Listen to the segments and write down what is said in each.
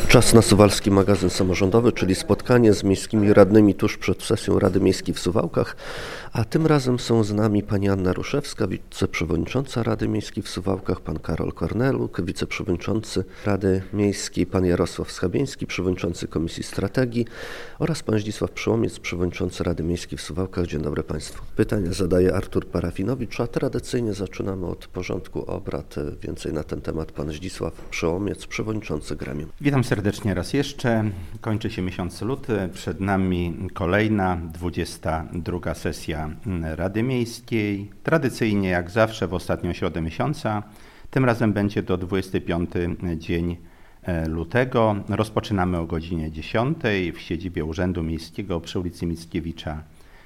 Czas na Suwalski Magazyn Samorządowy, czyli spotkanie z miejskimi radnymi tuż przed sesją Rady Miejskiej w Suwałkach, a tym razem są z nami pani Anna Ruszewska, wiceprzewodnicząca Rady Miejskiej w Suwałkach, pan Karol Korneluk, wiceprzewodniczący Rady Miejskiej, pan Jarosław Schabiński, przewodniczący Komisji Strategii oraz pan Zdzisław Przyłomiec, przewodniczący Rady Miejskiej w Suwałkach. Dzień dobry Państwu. Pytania zadaje Artur Parafinowicz, a tradycyjnie zaczynamy od porządku obrad. Więcej na ten temat pan Zdzisław Przyłomiec, przewodniczący gremium. Witam serdecznie raz jeszcze. Kończy się miesiąc luty. Przed nami kolejna 22. sesja Rady Miejskiej. Tradycyjnie jak zawsze w ostatnią środę miesiąca. Tym razem będzie to 25 dzień lutego. Rozpoczynamy o godzinie 10 w siedzibie Urzędu Miejskiego przy ulicy Mickiewicza.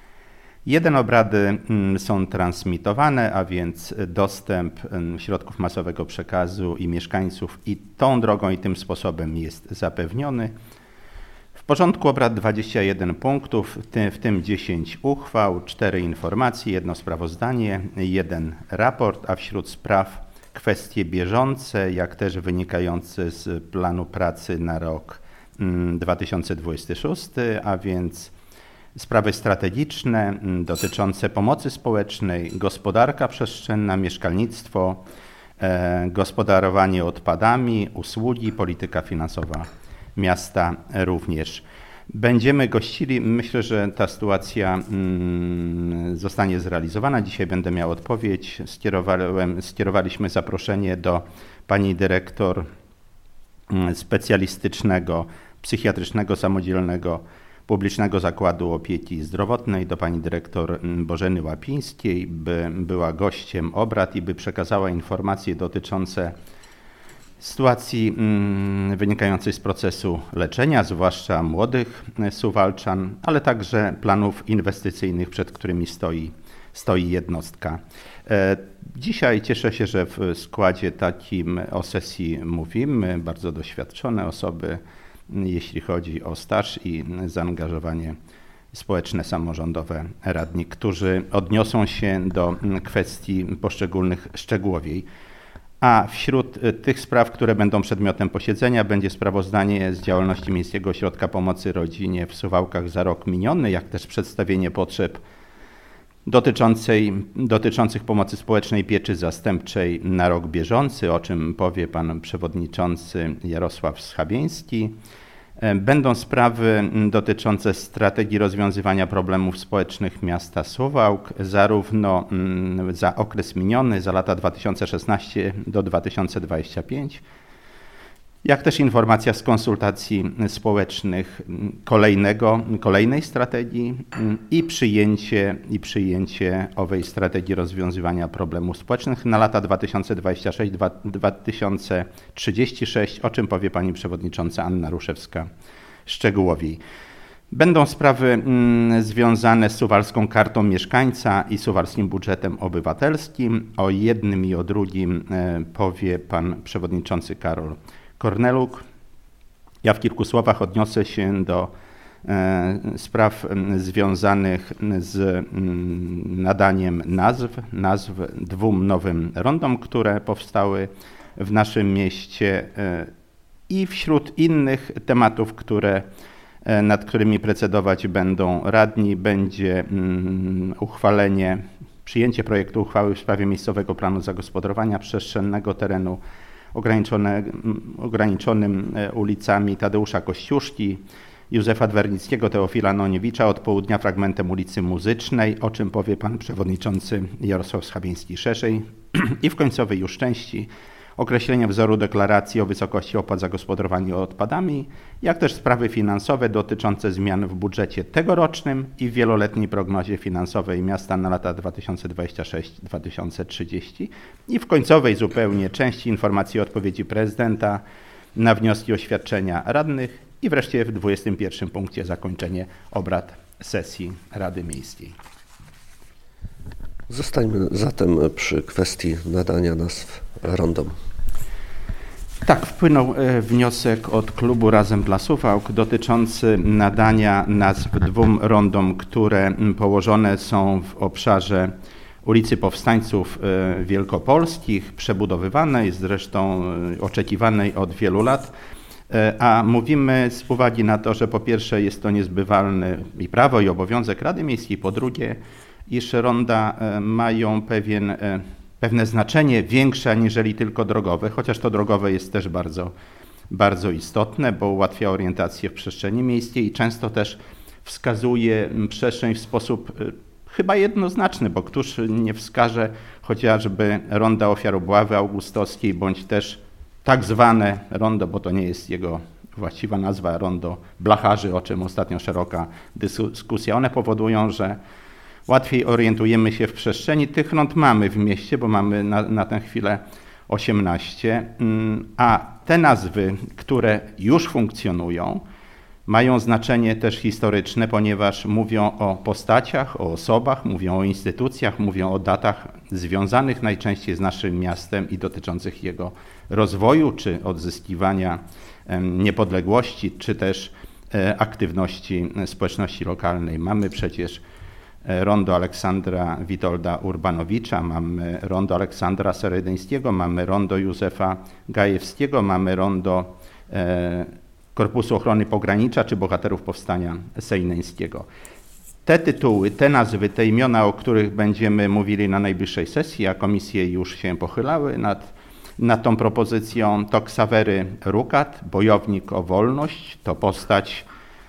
Obrady są transmitowane, a więc dostęp środków masowego przekazu i mieszkańców i tą drogą i tym sposobem jest zapewniony. W porządku obrad 21 punktów, w tym 10 uchwał, 4 informacje, 1 sprawozdanie, 1 raport, a wśród spraw kwestie bieżące, jak też wynikające z planu pracy na rok 2026, a więc sprawy strategiczne dotyczące pomocy społecznej, gospodarka przestrzenna, mieszkalnictwo, gospodarowanie odpadami, usługi, polityka finansowa miasta również. Będziemy gościli, myślę, że ta sytuacja zostanie zrealizowana. Dzisiaj będę miał odpowiedź. Skierowaliśmy zaproszenie do pani dyrektor specjalistycznego, psychiatrycznego, samodzielnego Publicznego Zakładu Opieki Zdrowotnej, do pani dyrektor Bożeny Łapińskiej, by była gościem obrad i by przekazała informacje dotyczące sytuacji wynikającej z procesu leczenia, zwłaszcza młodych Suwalczan, ale także planów inwestycyjnych, przed którymi stoi jednostka. Dzisiaj cieszę się, że w składzie takim o sesji mówimy, bardzo doświadczone osoby, jeśli chodzi o staż i zaangażowanie społeczne, samorządowe radni, którzy odniosą się do kwestii poszczególnych szczegółowiej. A wśród tych spraw, które będą przedmiotem posiedzenia, będzie sprawozdanie z działalności Miejskiego Ośrodka Pomocy Rodzinie w Suwałkach za rok miniony, jak też przedstawienie potrzeb dotyczących pomocy społecznej, pieczy zastępczej na rok bieżący, o czym powie pan przewodniczący Jarosław Schabiński. Będą sprawy dotyczące strategii rozwiązywania problemów społecznych miasta Suwałk, zarówno za okres miniony, za lata 2016 do 2025, jak też informacja z konsultacji społecznych kolejnej strategii i przyjęcie owej strategii rozwiązywania problemów społecznych na lata 2026-2036, o czym powie pani przewodnicząca Anna Ruszewska szczegółowiej. Będą sprawy związane z Suwalską Kartą Mieszkańca i Suwalskim Budżetem Obywatelskim. O jednym i o drugim powie pan przewodniczący Karol Korneluk. Ja w kilku słowach odniosę się do spraw związanych z nadaniem nazw 2 nowym rondom, które powstały w naszym mieście i wśród innych tematów, nad którymi procedować będą radni, będzie przyjęcie projektu uchwały w sprawie miejscowego planu zagospodarowania przestrzennego terenu ograniczonym ulicami Tadeusza Kościuszki, Józefa Dwernickiego, Teofila Noniewicza, od południa fragmentem ulicy Muzycznej, o czym powie pan przewodniczący Jarosław Schabiński szerzej. I w końcowej już części określenie wzoru deklaracji o wysokości opłat za gospodarowanie odpadami, jak też sprawy finansowe dotyczące zmian w budżecie tegorocznym i w wieloletniej prognozie finansowej miasta na lata 2026-2030 i w końcowej zupełnie części informacji i odpowiedzi prezydenta na wnioski i oświadczenia radnych i wreszcie w 21 punkcie zakończenie obrad sesji Rady Miejskiej. Zostańmy zatem przy kwestii nadania nazw rondom. Tak, wpłynął wniosek od klubu Razem dla Suwałk dotyczący nadania nazw 2 rondom, które położone są w obszarze ulicy Powstańców Wielkopolskich, przebudowywanej, zresztą oczekiwanej od wielu lat. A mówimy z uwagi na to, że po pierwsze jest to niezbywalne i prawo i obowiązek Rady Miejskiej, po drugie, iż ronda mają pewne znaczenie większe aniżeli tylko drogowe, chociaż to drogowe jest też bardzo istotne, bo ułatwia orientację w przestrzeni miejskiej i często też wskazuje przestrzeń w sposób chyba jednoznaczny, bo któż nie wskaże chociażby ronda Ofiar Obławy Augustowskiej, bądź też tak zwane rondo, bo to nie jest jego właściwa nazwa, rondo Blacharzy, o czym ostatnio szeroka dyskusja. One powodują, że łatwiej orientujemy się w przestrzeni. Tych rond mamy w mieście, bo mamy na tę chwilę 18, a te nazwy, które już funkcjonują, mają znaczenie też historyczne, ponieważ mówią o postaciach, o osobach, mówią o instytucjach, mówią o datach związanych najczęściej z naszym miastem i dotyczących jego rozwoju, czy odzyskiwania niepodległości, czy też aktywności społeczności lokalnej. Mamy przecież rondo Aleksandra Witolda Urbanowicza, mamy rondo Aleksandra Seredyńskiego, mamy rondo Józefa Gajewskiego, mamy rondo Korpusu Ochrony Pogranicza czy Bohaterów Powstania Sejneńskiego. Te tytuły, te nazwy, te imiona, o których będziemy mówili na najbliższej sesji, a komisje już się pochylały nad tą propozycją, to Ksawery Rukat, bojownik o wolność, to postać,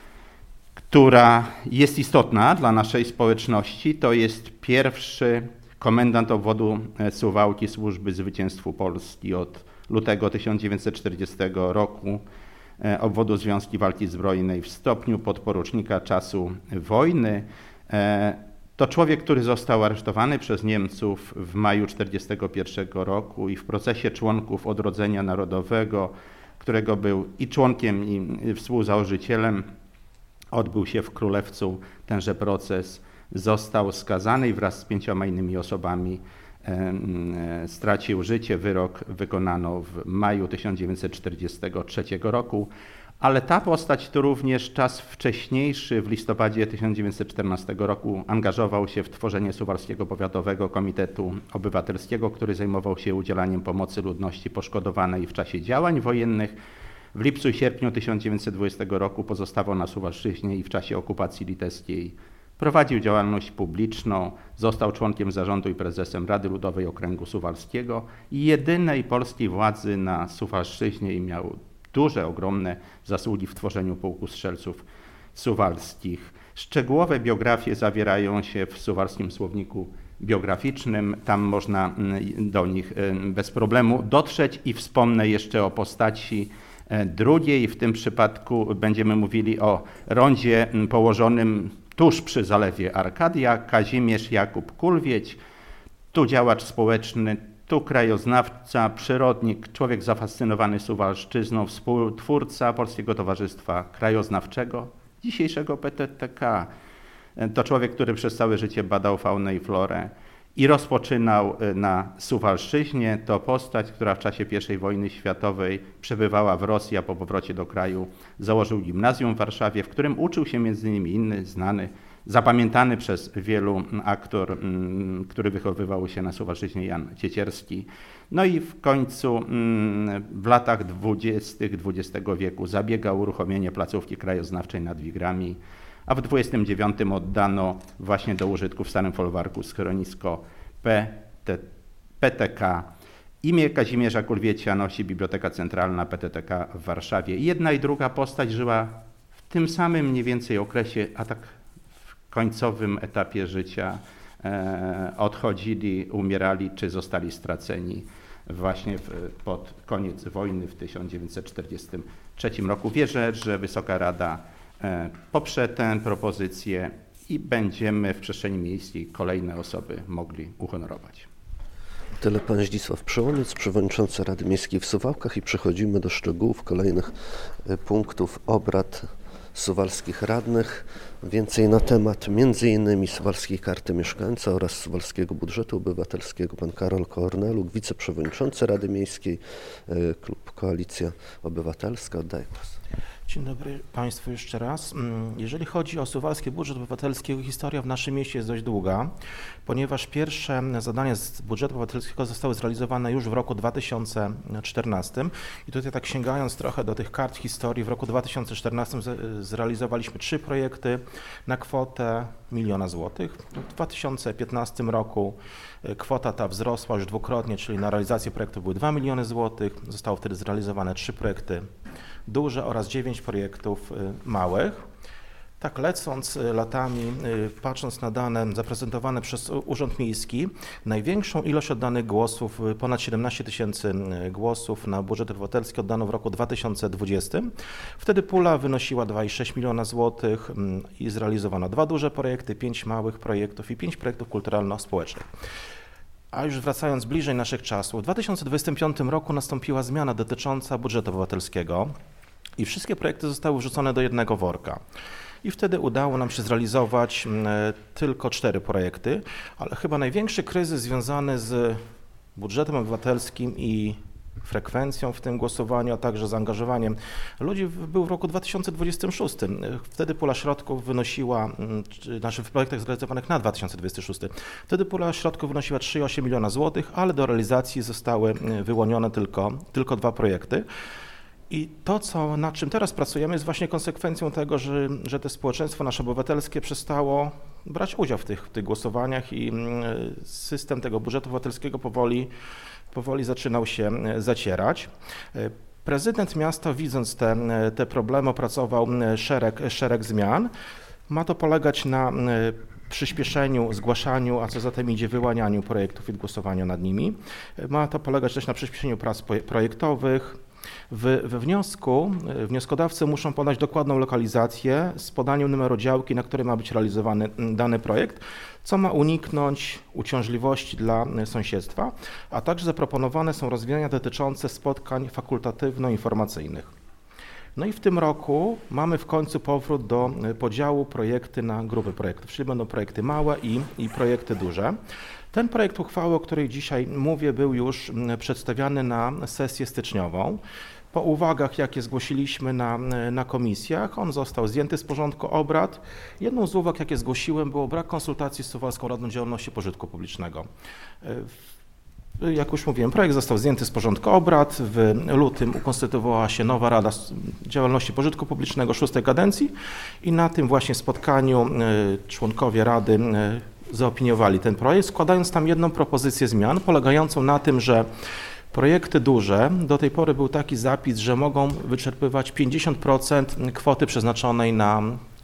która jest istotna dla naszej społeczności. To jest pierwszy komendant obwodu Suwałki Służby Zwycięstwu Polski od lutego 1940 roku, obwodu Związki Walki Zbrojnej w stopniu podporucznika czasu wojny. To człowiek, który został aresztowany przez Niemców w maju 1941 roku i w procesie członków Odrodzenia Narodowego, którego był i członkiem, i współzałożycielem, odbył się w Królewcu tenże proces, został skazany i wraz z 5 innymi osobami stracił życie. Wyrok wykonano w maju 1943 roku, ale ta postać to również czas wcześniejszy, w listopadzie 1914 roku angażował się w tworzenie Suwalskiego Powiatowego Komitetu Obywatelskiego, który zajmował się udzielaniem pomocy ludności poszkodowanej w czasie działań wojennych. W lipcu i sierpniu 1920 roku pozostawał na Suwalszczyźnie i w czasie okupacji litewskiej prowadził działalność publiczną, został członkiem zarządu i prezesem Rady Ludowej Okręgu Suwalskiego i jedynej polskiej władzy na Suwalszczyźnie i miał duże, ogromne zasługi w tworzeniu pułku strzelców suwalskich. Szczegółowe biografie zawierają się w Suwalskim Słowniku Biograficznym. Tam można do nich bez problemu dotrzeć i wspomnę jeszcze o postaci drugiej. W tym przypadku będziemy mówili o rondzie położonym tuż przy zalewie Arkadia, Kazimierz Jakub Kulwieć, tu działacz społeczny, tu krajoznawca, przyrodnik, człowiek zafascynowany Suwalszczyzną, współtwórca Polskiego Towarzystwa Krajoznawczego, dzisiejszego PTTK. To człowiek, który przez całe życie badał faunę i florę i rozpoczynał na Suwalszczyźnie. To postać, która w czasie I wojny światowej przebywała w Rosji, a po powrocie do kraju założył gimnazjum w Warszawie, w którym uczył się m.in. inny znany, zapamiętany przez wielu aktor, który wychowywał się na Suwalszczyźnie, Jan Ciecierski. No i w końcu w latach 20. XX wieku zabiegał o uruchomienie placówki krajoznawczej nad Wigrami, a w 29 oddano właśnie do użytku w Starym Folwarku schronisko PTK. Imię Kazimierza Kulwiecia nosi Biblioteka Centralna PTTK w Warszawie. Jedna i druga postać żyła w tym samym mniej więcej okresie, a tak w końcowym etapie życia odchodzili, umierali czy zostali straceni właśnie pod koniec wojny w 1943 roku. Wierzę, że Wysoka Rada poprze tę propozycję i będziemy w przestrzeni miejskiej kolejne osoby mogli uhonorować. Tyle pan Zdzisław Przełoniec, przewodniczący Rady Miejskiej w Suwałkach, i przechodzimy do szczegółów kolejnych punktów obrad suwalskich radnych. Więcej na temat m.in. Suwalskiej Karty Mieszkańca oraz Suwalskiego Budżetu Obywatelskiego pan Karol Korneluk, wiceprzewodniczący Rady Miejskiej, klub Koalicja Obywatelska. Oddaję głos. Dzień dobry Państwu jeszcze raz. Jeżeli chodzi o suwalski budżet obywatelski, historia w naszym mieście jest dość długa, ponieważ pierwsze zadania z budżetu obywatelskiego zostały zrealizowane już w roku 2014 i tutaj tak sięgając trochę do tych kart historii, w roku 2014 zrealizowaliśmy 3 projekty na kwotę 1 000 000 złotych. W 2015 roku kwota ta wzrosła już dwukrotnie, czyli na realizację projektu były 2 miliony złotych. Zostało wtedy zrealizowane 3 projekty duże oraz 9 projektów małych. Tak lecąc latami, patrząc na dane zaprezentowane przez Urząd Miejski, największą ilość oddanych głosów, ponad 17 000 głosów na budżet obywatelski oddano w roku 2020. Wtedy pula wynosiła 2,6 miliona złotych i zrealizowano 2 duże projekty, 5 małych projektów i 5 projektów kulturalno-społecznych. A już wracając bliżej naszych czasów, w 2025 roku nastąpiła zmiana dotycząca budżetu obywatelskiego i wszystkie projekty zostały wrzucone do jednego worka. I wtedy udało nam się zrealizować tylko 4 projekty, ale chyba największy kryzys związany z budżetem obywatelskim i frekwencją w tym głosowaniu, a także zaangażowaniem ludzi był w roku 2026. Wtedy pula środków wynosiła, w projektach zrealizowanych na 2026, wtedy pula środków wynosiła 3,8 miliona złotych, ale do realizacji zostały wyłonione tylko 2 projekty. I to, nad czym teraz pracujemy, jest właśnie konsekwencją tego, że to społeczeństwo nasze obywatelskie przestało brać udział w tych głosowaniach i system tego budżetu obywatelskiego powoli zaczynał się zacierać. Prezydent miasta, widząc te problemy, opracował szereg zmian. Ma to polegać na przyspieszeniu, zgłaszaniu, a co za tym idzie wyłanianiu projektów i głosowaniu nad nimi. Ma to polegać też na przyspieszeniu prac projektowych. We wniosku wnioskodawcy muszą podać dokładną lokalizację z podaniem numeru działki, na której ma być realizowany dany projekt, co ma uniknąć uciążliwości dla sąsiedztwa, a także zaproponowane są rozwiązania dotyczące spotkań fakultatywno-informacyjnych. No i w tym roku mamy w końcu powrót do podziału projekty na grupy projektów, czyli będą projekty małe i projekty duże. Ten projekt uchwały, o której dzisiaj mówię, był już przedstawiany na sesję styczniową. Po uwagach, jakie zgłosiliśmy na komisjach, on został zdjęty z porządku obrad. Jedną z uwag, jakie zgłosiłem, było brak konsultacji z Suwalską Radą Działalności Pożytku Publicznego. Jak już mówiłem, projekt został zdjęty z porządku obrad. W lutym ukonstytuowała się nowa Rada Działalności Pożytku Publicznego 6. kadencji i na tym właśnie spotkaniu członkowie Rady zaopiniowali ten projekt, składając tam jedną propozycję zmian polegającą na tym, że projekty duże, do tej pory był taki zapis, że mogą wyczerpywać 50% kwoty przeznaczonej na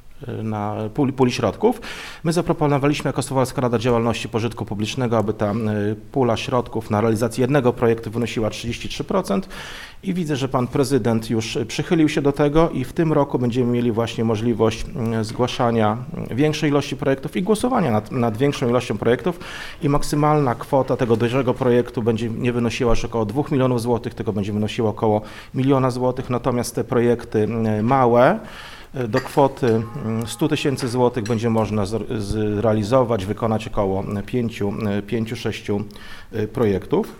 puli środków. My zaproponowaliśmy jako Suwalska Rada Działalności Pożytku Publicznego, aby ta pula środków na realizację jednego projektu wynosiła 33% i widzę, że pan prezydent już przychylił się do tego i w tym roku będziemy mieli właśnie możliwość zgłaszania większej ilości projektów i głosowania nad większą ilością projektów i maksymalna kwota tego dużego projektu będzie nie wynosiła już około 2 milionów złotych, tylko będzie wynosiła około 1 miliona złotych, natomiast te projekty małe do kwoty 100 000 złotych będzie można zrealizować, wykonać około 5-6 projektów.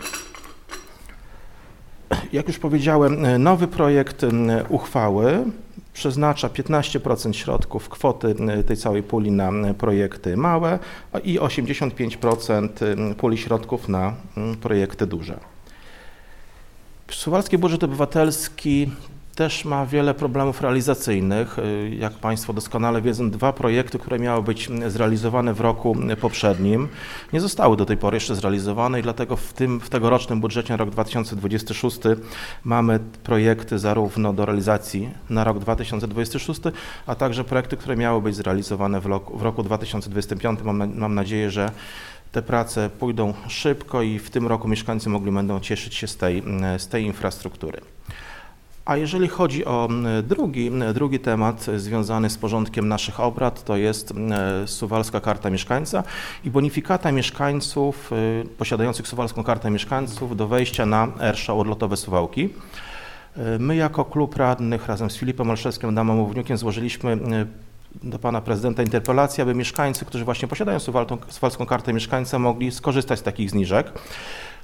Jak już powiedziałem, nowy projekt uchwały przeznacza 15% środków kwoty tej całej puli na projekty małe i 85% puli środków na projekty duże. Suwalski budżet obywatelski też ma wiele problemów realizacyjnych. Jak Państwo doskonale wiedzą, 2 projekty, które miały być zrealizowane w roku poprzednim, nie zostały do tej pory jeszcze zrealizowane i dlatego w tegorocznym budżecie na rok 2026 mamy projekty zarówno do realizacji na rok 2026, a także projekty, które miały być zrealizowane w roku 2025. Mam nadzieję, że te prace pójdą szybko i w tym roku mieszkańcy będą cieszyć się z tej infrastruktury. A jeżeli chodzi o drugi temat związany z porządkiem naszych obrad, to jest Suwalska Karta Mieszkańca i bonifikata mieszkańców posiadających Suwalską Kartę Mieszkańców do wejścia na R-Show Odlotowe Suwałki. My jako klub radnych razem z Filipem Olszewskim, Adamem Łowniukiem złożyliśmy do pana prezydenta interpelację, aby mieszkańcy, którzy właśnie posiadają Suwalską Kartę Mieszkańca, mogli skorzystać z takich zniżek.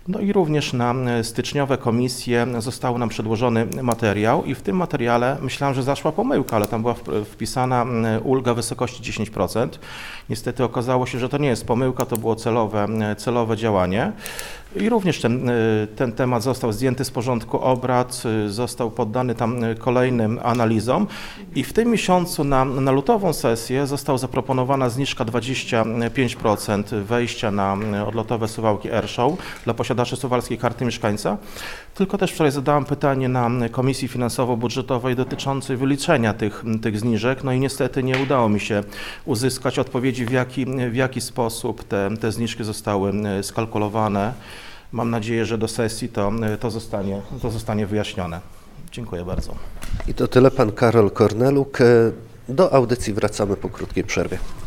No i również na styczniowe komisje został nam przedłożony materiał i w tym materiale myślałem, że zaszła pomyłka, ale tam była wpisana ulga w wysokości 10%. Niestety okazało się, że to nie jest pomyłka, to było celowe działanie. I również ten temat został zdjęty z porządku obrad, został poddany tam kolejnym analizom i w tym miesiącu na lutową sesję została zaproponowana zniżka 25% wejścia na odlotowe Suwałki Airshow dla posiadaczy suwalskiej karty mieszkańca. Tylko też wczoraj zadałem pytanie na Komisji Finansowo-Budżetowej dotyczącej wyliczenia tych zniżek, no i niestety nie udało mi się uzyskać odpowiedzi, w jaki sposób te zniżki zostały skalkulowane. Mam nadzieję, że do sesji to zostanie wyjaśnione. Dziękuję bardzo. I to tyle, pan Karol Korneluk. Do audycji wracamy po krótkiej przerwie.